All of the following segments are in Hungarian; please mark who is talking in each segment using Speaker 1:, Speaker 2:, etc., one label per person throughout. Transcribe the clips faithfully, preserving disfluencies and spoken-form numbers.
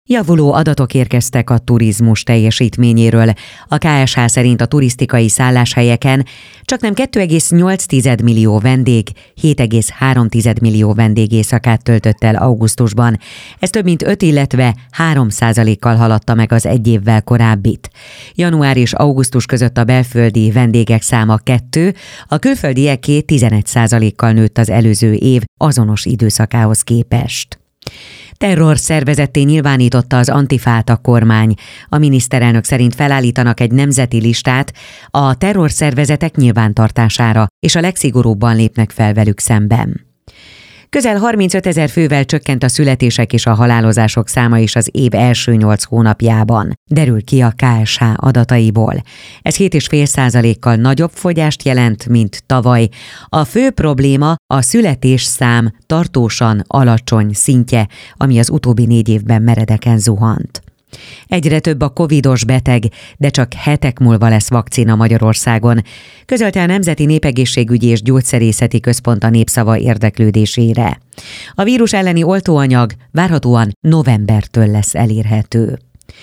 Speaker 1: Javuló adatok érkeztek a turizmus teljesítményéről. A ká es há szerint a turisztikai szálláshelyeken csaknem két egész nyolc millió vendég hét egész három millió vendégészakát töltött el augusztusban. Ez több mint öt, illetve három százalékkal haladta meg az egy évvel korábbit. Január és augusztus között a belföldi vendégek száma kettő, a külföldieké tizenegy százalékkal nőtt az előző év azonos időszakához képest. Terrorszervezetté nyilvánította az Antifát a kormány. A miniszterelnök szerint felállítanak egy nemzeti listát a terrorszervezetek nyilvántartására, és a legszigorúbban lépnek fel velük szemben. Közel harmincöt ezer fővel csökkent a születések és a halálozások száma is az év első nyolc hónapjában, derül ki a ká es há adataiból. Ez hét egész öt százalékkal nagyobb fogyást jelent, mint tavaly. A fő probléma a születésszám tartósan alacsony szintje, ami az utóbbi négy évben meredeken zuhant. Egyre több a covidos beteg, de csak hetek múlva lesz vakcina Magyarországon, közölte a Nemzeti Népegészségügyi és Gyógyszerészeti Központ a Népszava érdeklődésére. A vírus elleni oltóanyag várhatóan novembertől lesz elérhető.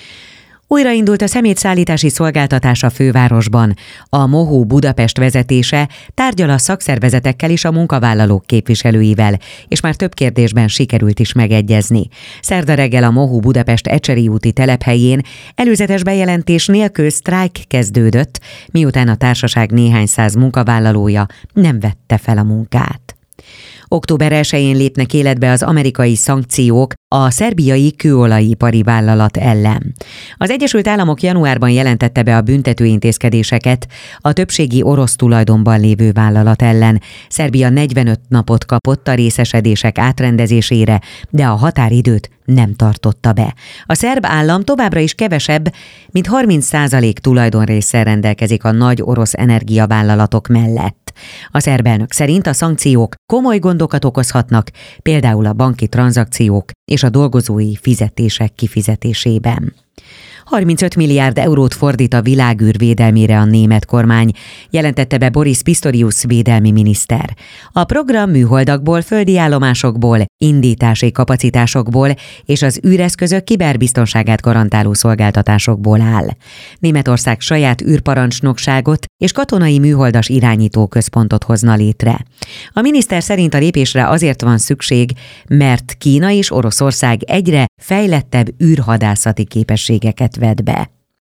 Speaker 1: Újraindult a szemétszállítási szolgáltatás a fővárosban. A MOHU Budapest vezetése tárgyal a szakszervezetekkel és a munkavállalók képviselőivel, és már több kérdésben sikerült is megegyezni. Szerda reggel a MOHU Budapest Ecseri úti telephelyén előzetes bejelentés nélkül sztrájk kezdődött, miután a társaság néhány száz munkavállalója nem vette fel a munkát. október elsején lépnek életbe az amerikai szankciók a szerbiai kőolajipari vállalat ellen. Az Egyesült Államok januárban jelentette be a büntetőintézkedéseket a többségi orosz tulajdonban lévő vállalat ellen. Szerbia negyvenöt napot kapott a részesedések átrendezésére, de a határidőt nem tartotta be. A szerb állam továbbra is kevesebb, mint harminc százalék tulajdonrésszel rendelkezik a nagy orosz energiavállalatok mellett. A szerb elnök szerint a szankciók komoly gondokat okozhatnak, például a banki tranzakciók és a dolgozói fizetések kifizetésében. harmincöt milliárd eurót fordít a világűr védelmére a német kormány, jelentette be Boris Pistorius védelmi miniszter. A program műholdakból, földi állomásokból, indítási kapacitásokból és az űreszközök kiberbiztonságát garantáló szolgáltatásokból áll. Németország saját űrparancsnokságot és katonai műholdas irányító központot hozna létre. A miniszter szerint a lépésre azért van szükség, mert Kína és Oroszország egyre fejlettebb űrhadászati képességeket vet be.